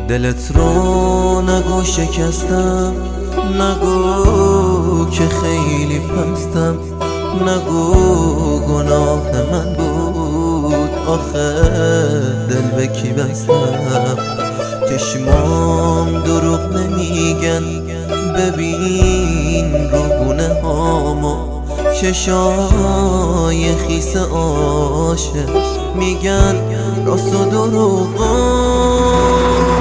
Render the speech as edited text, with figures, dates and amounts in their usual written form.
دلت رو نگو شکستم، نگو که خیلی پستم، نگو گناه من بود آخه دل به کی بستم. چشمام دروغ نمیگن، ببین روگونه هامو، چشای خیس عاشق میگن راست و دروغا.